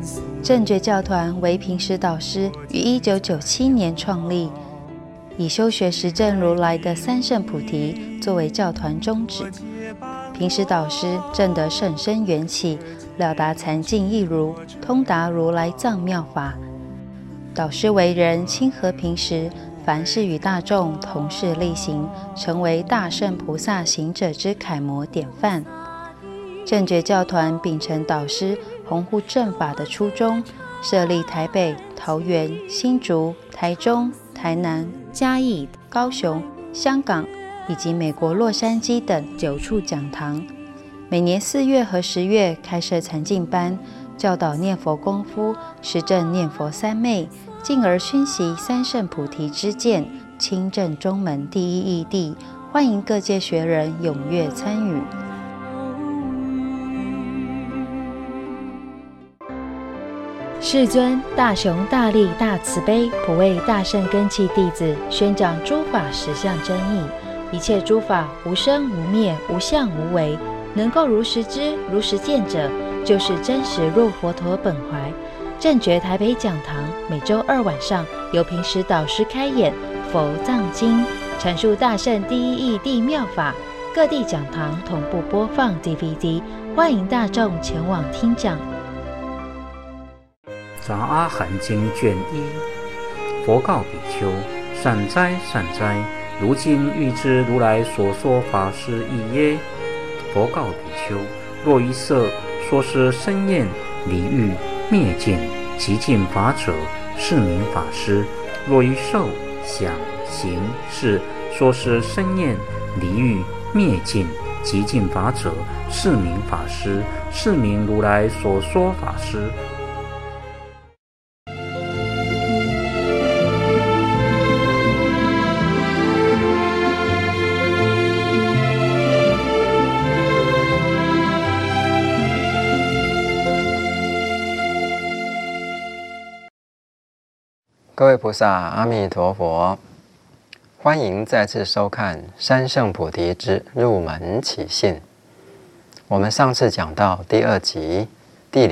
正觉教团为平时导师于1997年创立，以修学实证如来的三圣菩提作为教团宗旨。平时导师证得甚深缘起，了达禅境一如，通达如来藏妙法。导师为人亲和平时，凡事与大众同事力行，成为大圣菩萨行者之楷模典范。正觉教团秉承导师弘护正法的初衷，设立台北、桃园、新竹、台中、台南、嘉义、高雄、香港以及美国洛杉矶等9处讲堂。每年4月和10月开设禅净班，教导念佛功夫，实证念佛三昧，进而熏习三圣菩提之见，亲证中门第一义谛。欢迎各界学人踊跃参与。世尊大雄大力大慈悲，普为大圣根器弟子，宣讲诸法实相真义。一切诸法无生无灭，无相无为，能够如实知如实见者，就是真实入佛陀本怀。正觉台北讲堂每周2晚上由平时导师开演佛藏经，阐述大圣第一义谛妙法，各地讲堂同步播放 DVD， 欢迎大众前往听讲。 杂阿含经卷1，佛告比丘：善哉善哉，如今欲知如来所说法是义耶？佛告比丘：若于色说是生厌离欲灭尽极尽法者，是名法师；若于受想行识说是生厌离欲灭尽极尽法者，是名法师，是名如来所说法师。 各位菩萨，阿弥陀佛！欢迎再次收看《三圣菩提之入门起信》。我们上次讲到第2集第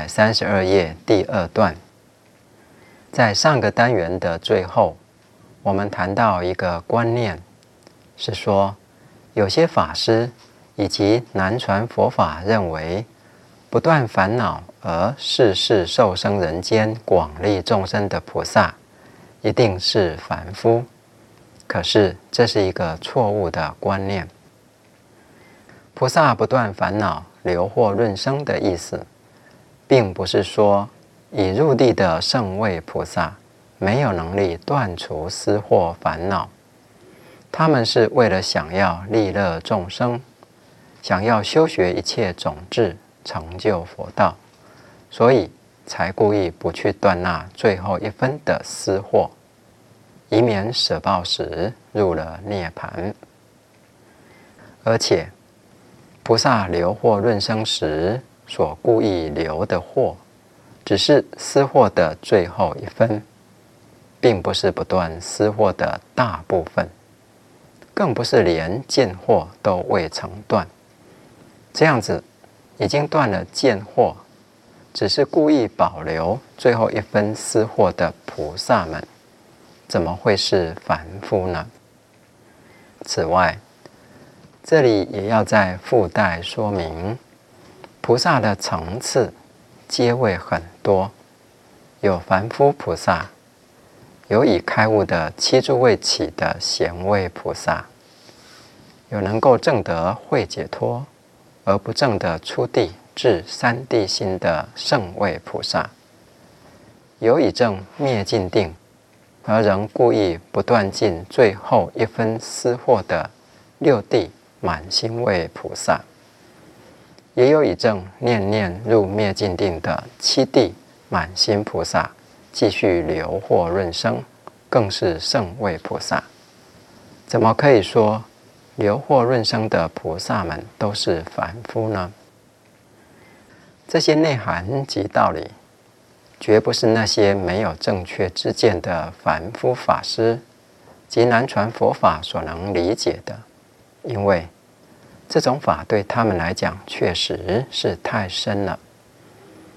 232页第2段。在上个单元的最后，我们谈到一个观念，是说有些法师以及南传佛法认为，不断烦恼而世世受生人间广利众生的菩萨，一定是凡夫。可是这是一个错误的观念。菩萨不断烦恼流惑润生的意思，并不是说已入地的圣位菩萨没有能力断除私惑烦恼，他们是为了想要利乐众生，想要修学一切种智，成就佛道，所以才故意不去断那最后1分的私惑，以免舍报时入了涅槃。而且菩萨流惑润生时所故意流的惑，只是私惑的最后1分，并不是不断私惑的大部分，更不是连见惑都未曾断。这样子已经断了见惑，只是故意保留最后1分私惑的菩萨们，怎么会是凡夫呢？此外，这里也要再附带说明，菩萨的层次阶位很多，有凡夫菩萨，有已开悟的7诸位起的贤位菩萨，有能够证得慧解脱而不证得初地至3地心的圣位菩萨，有已证灭尽定而仍故意不断尽最后1分私惑的6地满心位菩萨，也有已证念念入灭尽定的7地满心菩萨，继续流惑润生，更是圣位菩萨。怎么可以说流惑润生的菩萨们都是凡夫呢？这些内涵及道理，绝不是那些没有正确知见的凡夫法师及南传佛法所能理解的，因为这种法对他们来讲确实是太深了。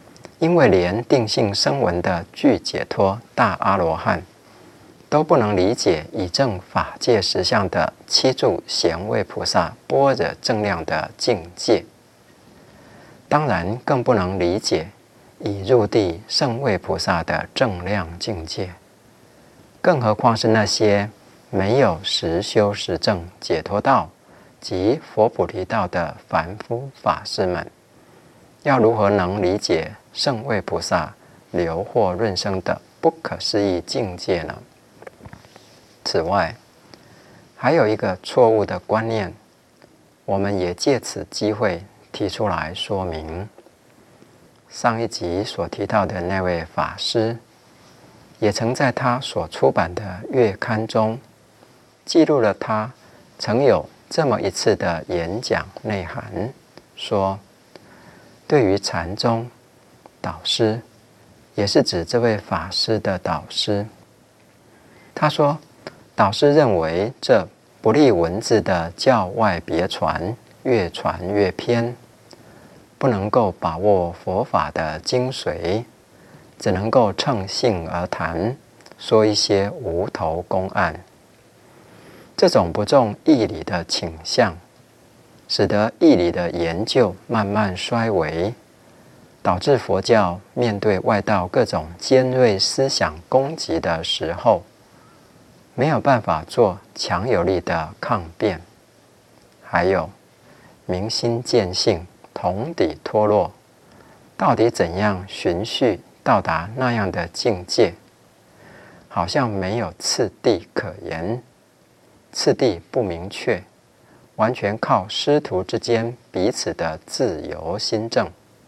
因为连定性声闻的具解脱大阿罗汉都不能理解以正法界实相的七住贤位菩萨般若正量的境界，当然更不能理解已入地圣位菩萨的正量境界，更何况是那些没有实修实证解脱道及佛菩提道的凡夫法师们，要如何能理解圣位菩萨流获润生的不可思议境界呢？此外，还有一个错误的观念，我们也借此机会提出来说明。上一集所提到的那位法师，也曾在他所出版的月刊中记录了他曾有这么一次的演讲内涵，说对于禅宗导师，也是指这位法师的导师，他说导师认为这不立文字的教外别传，越传越偏，不能够把握佛法的精髓，只能够乘兴而谈，说一些无头公案。这种不重义理的倾向，使得义理的研究慢慢衰微，导致佛教面对外道各种尖锐思想攻击的时候，没有办法做强有力的抗辩。还有明心见性，同底脱落，到底怎样循序到达那样的境界，好像没有次第可言，次第不明确，完全靠师徒之间彼此的自由心证。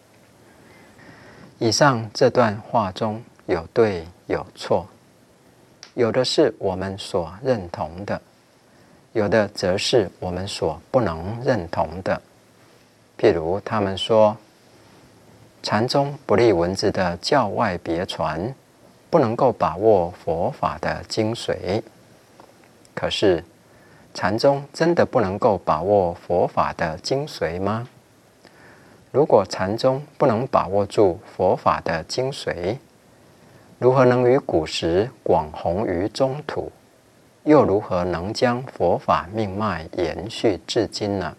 以上这段话中有对有错，有的是我们所认同的，有的则是我们所不能认同的。譬如他们说，禅宗不立文字的教外别传，不能够把握佛法的精髓。可是，禅宗真的不能够把握佛法的精髓吗？如果禅宗不能把握住佛法的精髓，如何能于古时广弘于中土？又如何能将佛法命脉延续至今呢？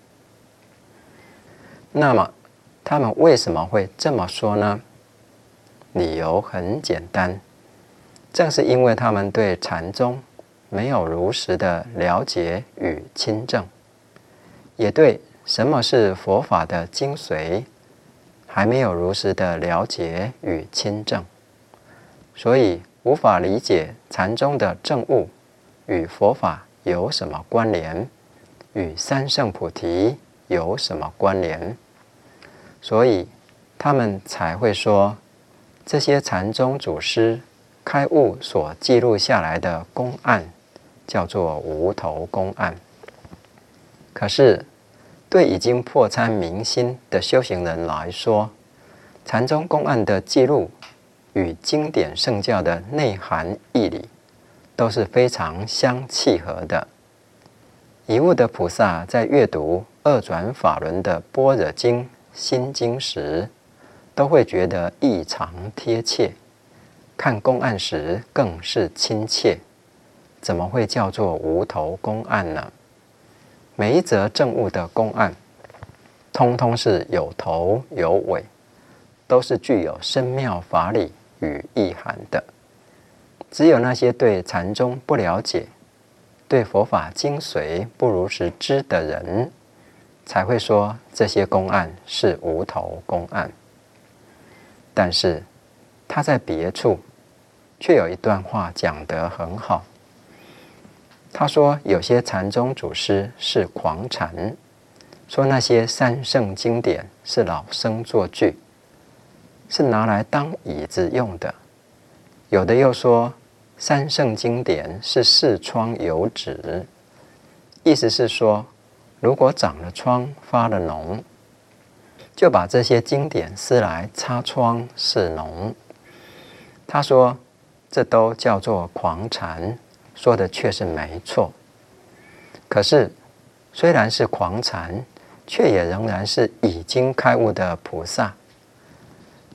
那么，他们为什么会这么说呢？理由很简单，正是因为他们对禅宗没有如实的了解与亲证，也对什么是佛法的精髓还没有如实的了解与亲证，所以无法理解禅宗的证悟与佛法有什么关联，与三圣菩提有什么关联，所以他们才会说这些禅宗祖师开悟所记录下来的公案叫做无头公案。可是对已经破参明心的修行人来说，禅宗公案的记录与经典圣教的内涵义理都是非常相契合的。已悟的菩萨在阅读二转法轮的般若经、心经时，都会觉得异常贴切，看公案时更是亲切。怎么会叫做无头公案呢？每一则证悟的公案，通通是有头有尾，都是具有深妙法理与意涵的。只有那些对禅宗不了解，对佛法精髓不如实知的人，才会说这些公案是无头公案。但是他在别处却有一段话讲得很好。他说有些禅宗祖师是狂禅，说那些三圣经典是老生作具，是拿来当椅子用的。有的又说三圣经典是视疮油脂，意思是说如果长了疮发了脓，就把这些经典撕来擦疮释脓。他说这都叫做狂禅，说的却是没错。可是虽然是狂禅，却也仍然是已经开悟的菩萨。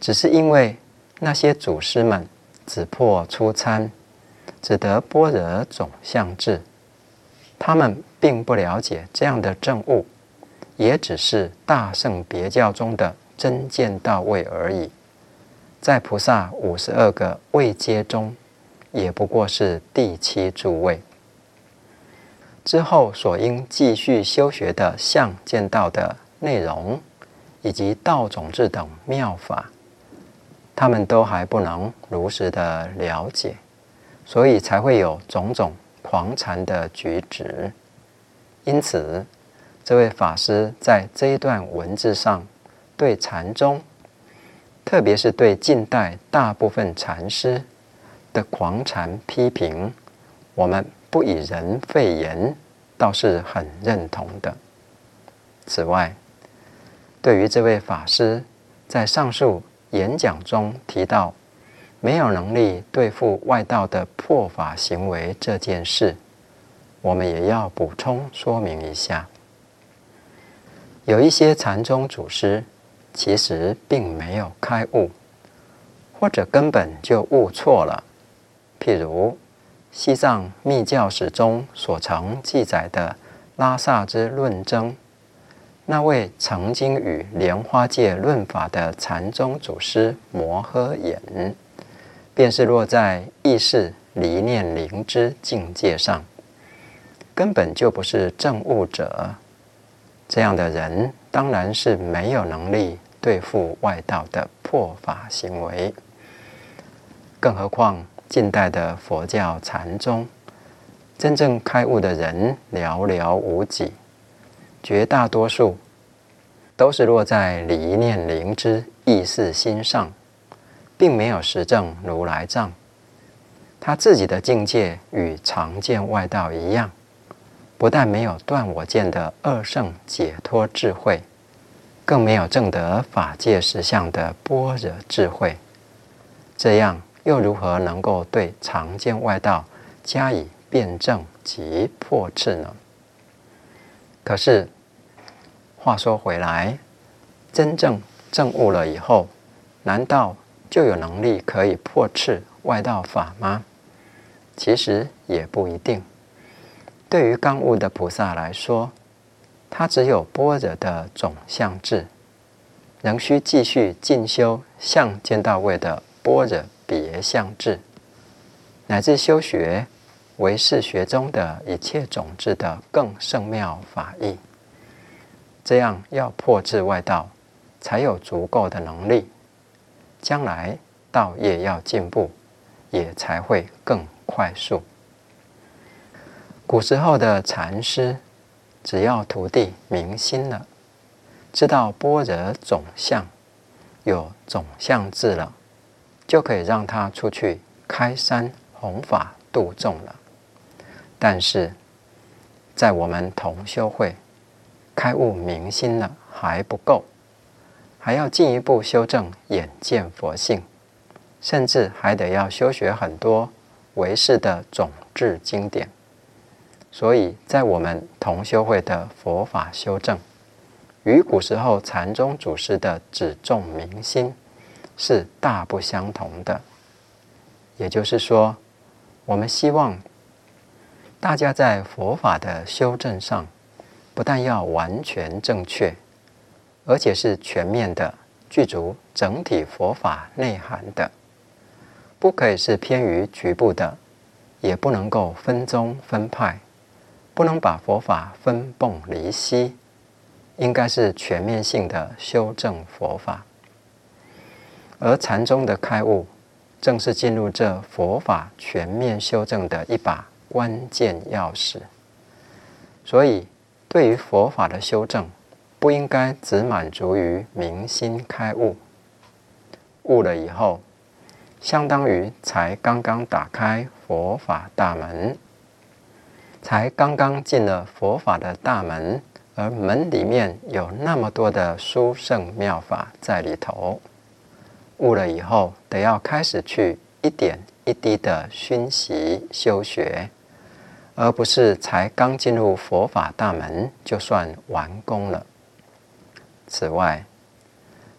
只是因为那些祖师们只破初参，只得般若总相智，他们并不了解这样的证悟，也只是大乘别教中的真见到位而已。在菩萨52个位阶中，也不过是第7诸位。之后所应继续修学的相见道的内容，以及道种智等妙法，他们都还不能如实的了解，所以才会有种种狂禅的举止。因此，这位法师在这一段文字上对禅宗，特别是对近代大部分禅师的狂禅批评，我们不以人废言，倒是很认同的。此外，对于这位法师在上述演讲中提到没有能力对付外道的破法行为这件事，我们也要补充说明一下。有一些禅宗祖师其实并没有开悟，或者根本就悟错了。譬如西藏密教史中所曾记载的拉萨之论争，那位曾经与莲花戒论法的禅宗祖师摩诃衍，便是落在意识离念灵知境界上，根本就不是证悟者。这样的人当然是没有能力对付外道的破法行为。更何况近代的佛教禅宗，真正开悟的人寥寥无几，绝大多数都是落在离念灵知意识心上，并没有实证如来藏。他自己的境界与常见外道一样，不但没有断我见的二圣解脱智慧，更没有证得法界实相的般若智慧。这样又如何能够对常见外道加以辩证及破斥呢？可是话说回来，真正证悟了以后，难道就有能力可以破斥外道法吗？其实也不一定。对于刚悟的菩萨来说，他只有般若的总相智，仍需继续进修相见到位的般若别相智，乃至修学唯识学中的一切种智的更胜妙法义。这样要破斥外道，才有足够的能力，将来道业要进步，也才会更快速。古时候的禅师，只要徒弟明心了，知道般若总相，有总相智了，就可以让他出去开山弘法度众了。但是在我们同修会，开悟明心了还不够，还要进一步修正眼见佛性，甚至还得要修学很多唯识的种智经典。所以在我们同修会的佛法修正，与古时候禅宗祖师的只重明心是大不相同的。也就是说，我们希望大家在佛法的修正上，不但要完全正确，而且是全面的，具足整体佛法内涵的，不可以是偏于局部的，也不能够分宗分派，不能把佛法分崩离析，应该是全面性的修正佛法。而禅宗的开悟，正是进入这佛法全面修正的一把关键钥匙。所以对于佛法的修正，不应该只满足于明心开悟。悟了以后，相当于才刚刚打开佛法大门，才刚刚进了佛法的大门，而门里面有那么多的殊胜妙法在里头。悟了以后，得要开始去一点一滴的熏习修学，而不是才刚进入佛法大门就算完工了。此外，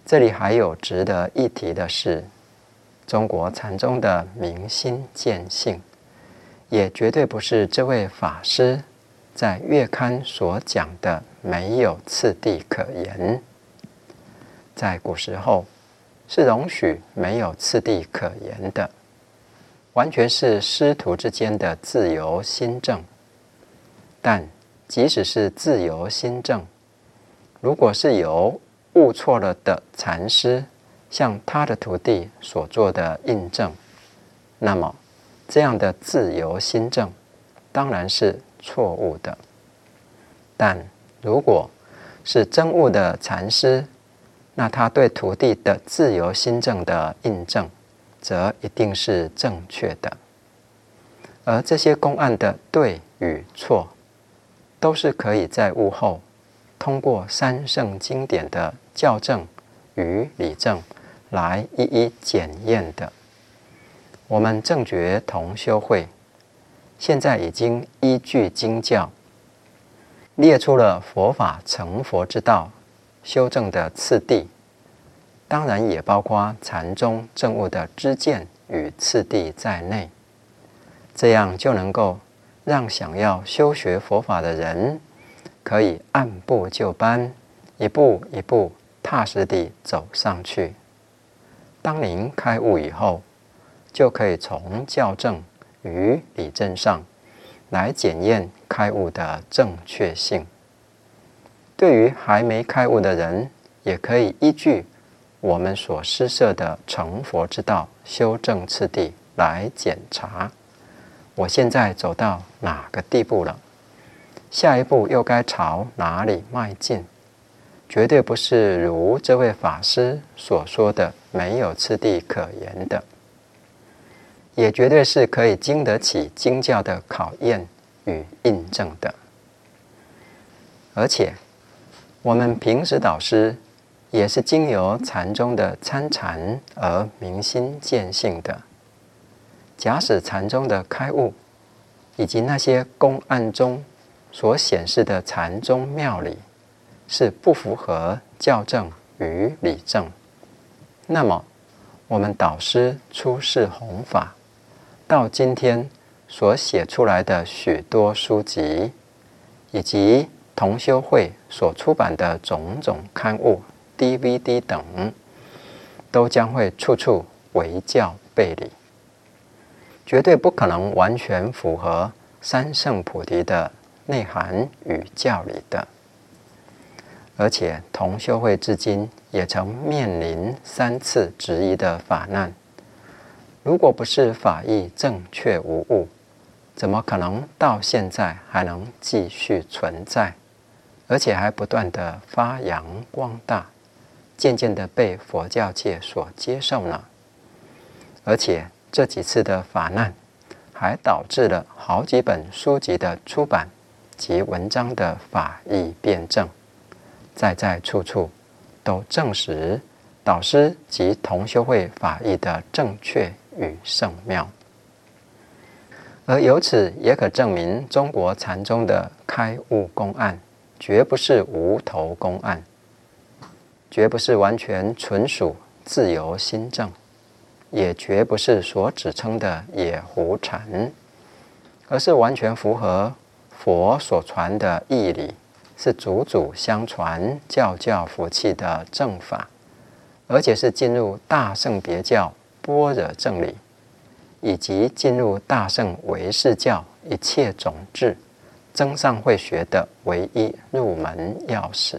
这里还有值得一提的是，中国禅宗的明心见性，也绝对不是这位法师在月刊所讲的没有次第可言。在古时候是容许没有次第可言的，完全是师徒之间的自由心证。但即使是自由心证，如果是由悟错了的禅师向他的徒弟所做的印证，那么这样的自由心证当然是错误的。但如果是真悟的禅师，那他对徒弟的自由心证的印证则一定是正确的。而这些公案的对与错，都是可以在悟后通过三圣经典的校正与理证来一一检验的。我们正觉同修会现在已经依据经教列出了佛法成佛之道修正的次第，当然也包括禅宗证悟的知见与次第在内，这样就能够让想要修学佛法的人可以按部就班，一步一步踏实地走上去。当您开悟以后，就可以从校正与理证上来检验开悟的正确性。对于还没开悟的人，也可以依据我们所施设的成佛之道修正次第来检查，我现在走到哪个地步了，下一步又该朝哪里迈进。绝对不是如这位法师所说的没有次第可言的，也绝对是可以经得起经教的考验与印证的。而且我们平时导师也是经由禅宗的参禅而明心见性的。假使禅宗的开悟以及那些公案中所显示的禅宗妙理是不符合校正与理证，那么我们导师出世弘法到今天所写出来的许多书籍，以及同修会所出版的种种刊物、DVD 等，都将会处处违教背离，绝对不可能完全符合三圣菩提的内涵与教理的。而且同修会至今也曾面临3次质疑的法难，如果不是法义正确无误，怎么可能到现在还能继续存在，而且还不断的发扬光大，渐渐的被佛教界所接受呢？而且这几次的法难还导致了好几本书籍的出版及文章的法义辩证，在处处都证实导师及同修会法义的正确与圣妙。而由此也可证明中国禅宗的开悟公案绝不是无头公案，绝不是完全纯属自由心证，也绝不是所指称的野狐禅，而是完全符合佛所传的义理，是祖祖相传教教福气的正法，而且是进入大乘别教般若正理，以及进入大乘唯识教一切种智增上慧学的唯一入门钥匙。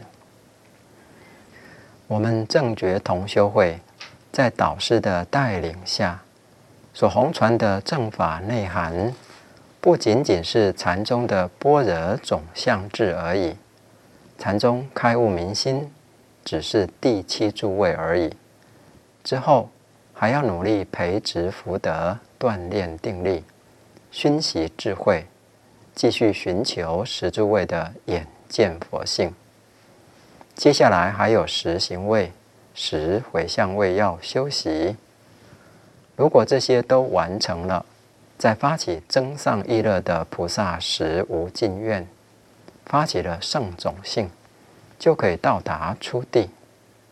我们正觉同修会在导师的带领下所弘传的正法内涵，不仅仅是禅宗的般若种相智而已，禅宗开悟明心只是第7诸位而已，之后还要努力培植福德，锻炼定力，熏习智慧，继续寻求10诸位的眼见佛性。接下来还有10行位、10回向位要修习。如果这些都完成了，再发起增上意乐的菩萨10无尽愿，发起了圣种性，就可以到达初地。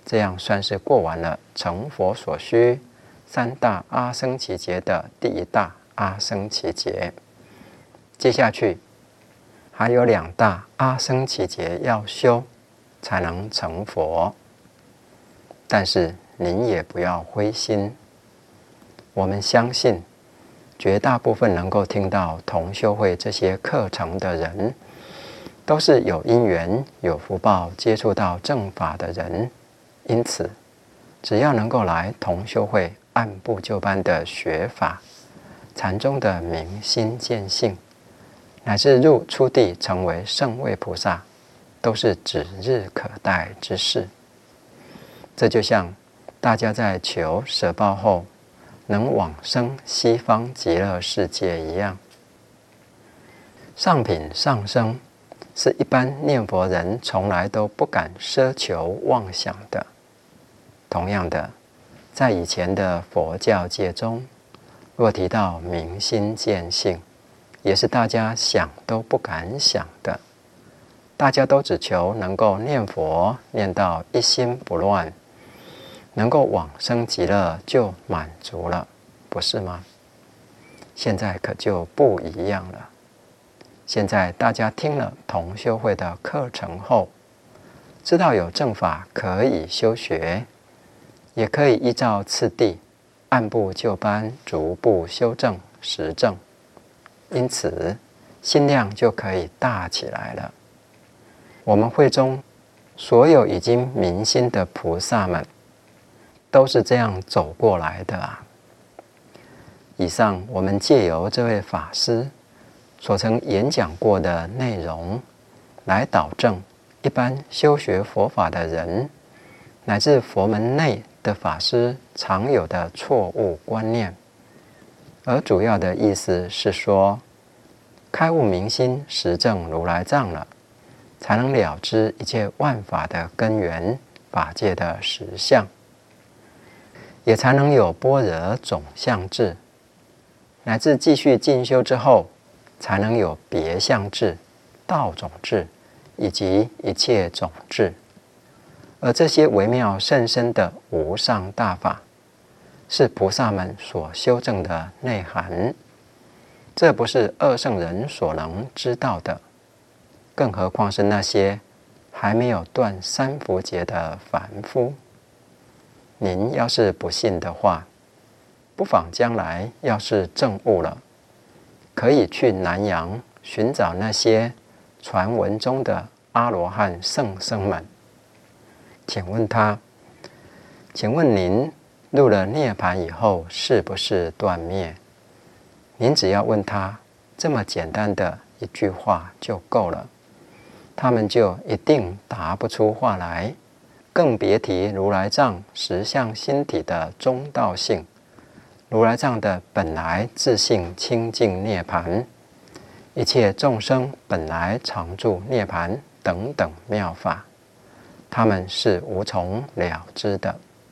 这样算是过完了成佛所需3大阿僧祇劫的第1大阿僧祇劫。接下去还有2大阿僧祇劫要修，才能成佛。但是您也不要灰心，我们相信绝大部分能够听到同修会这些课程的人，都是有因缘、有福报接触到正法的人。因此只要能够来同修会按部就班的学法，禅宗的明心见性，乃至入初地成为圣位菩萨，都是指日可待之事。这就像大家在求舍报后能往生西方极乐世界一样。上品上生是一般念佛人从来都不敢奢求妄想的。同样的，在以前的佛教界中，若提到明心见性，也是大家想都不敢想的。大家都只求能够念佛念到一心不乱，能够往生极乐就满足了，不是吗？现在可就不一样了。现在大家听了同修会的课程后，知道有正法可以修学，也可以依照次第按部就班逐步修正实证，因此心量就可以大起来了。我们会中所有已经明心的菩萨们，都是这样走过来的啊。以上我们借由这位法师所曾演讲过的内容，来导正一般修学佛法的人，乃至佛门内的法师常有的错误观念。而主要的意思是说，开悟明心实证如来藏了，才能了知一切万法的根源，法界的实相，也才能有般若总相智，乃至继续进修之后，才能有别相智、道种智以及一切种智。而这些微妙甚深的无上大法，是菩萨们所修正的内涵，这不是二圣人所能知道的，更何况是那些还没有断三伏劫的凡夫。您要是不信的话，不妨将来要是证悟了，可以去南洋寻找那些传闻中的阿罗汉圣僧们，请问您入了涅槃以后是不是断灭？您只要问他这么简单的一句话就够了，他们就一定答不出话来，更别提如来藏实相心体的中道性，如来藏的本来自性清净涅槃，一切众生本来常住涅槃等等妙法，他们是无从了知的。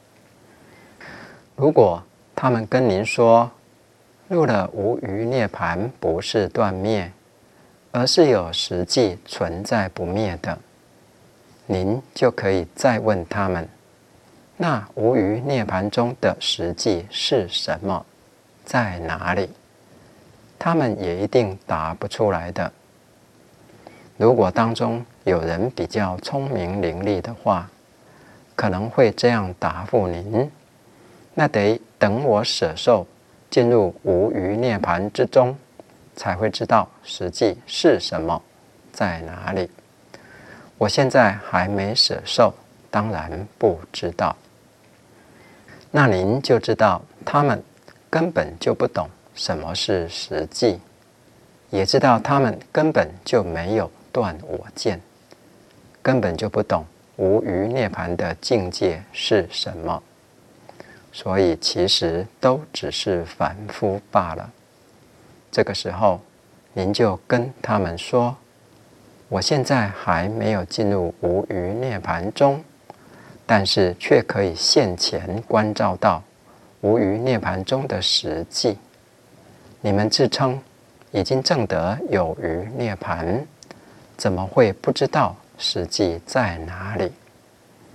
如果他们跟您说入了无余涅槃不是断灭，而是有实际存在不灭的，您就可以再问他们，那无余涅槃中的实际是什么，在哪里？他们也一定答不出来的。如果当中有人比较聪明伶俐的话，可能会这样答复您，那得等我舍受进入无余涅槃之中，才会知道实际是什么，在哪里。我现在还没舍受，当然不知道。那您就知道他们根本就不懂什么是实际，也知道他们根本就没有断我见，根本就不懂无余涅槃的境界是什么，所以其实都只是凡夫罢了。这个时候您就跟他们说，我现在还没有进入无余涅槃中，但是却可以现前观照到无余涅槃中的实际。你们自称已经证得有余涅槃，怎么会不知道实际在哪里？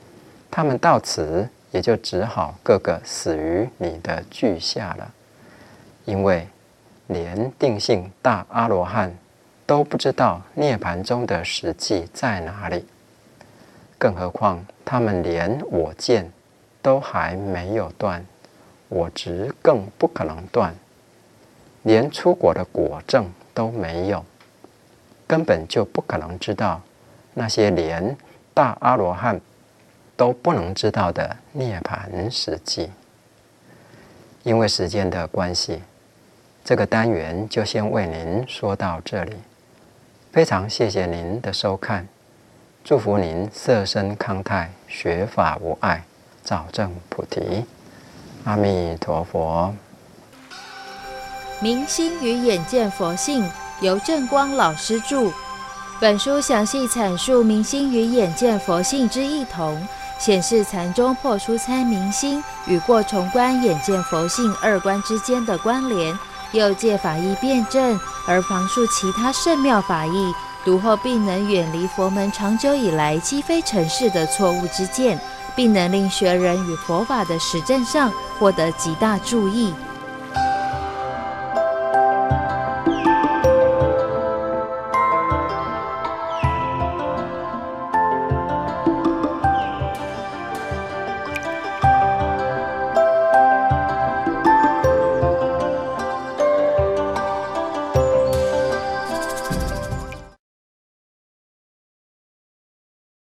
他们到此也就只好个个死于你的惧下了，因为连定性大阿罗汉都不知道涅槃中的实际在哪里，更何况他们连我见都还没有断，我执更不可能断，连出果的果证都没有，根本就不可能知道那些连大阿罗汉都不能知道的涅槃实际。因为时间的关系，这个单元就先为您说到这里。非常谢谢您的收看，祝福您色身康泰，学法无碍，早证菩提。阿弥陀佛。 明心与眼见佛性由正光老师著。本书详细阐述明心与眼见佛性之异同，显示禅中破初参明心与过重观眼见佛性二观之间的关联，又借法义辩证而旁述其他圣妙法义，读后并能远离佛门长久以来积非成是的错误之见，并能令学人与佛法的实证上获得极大助益。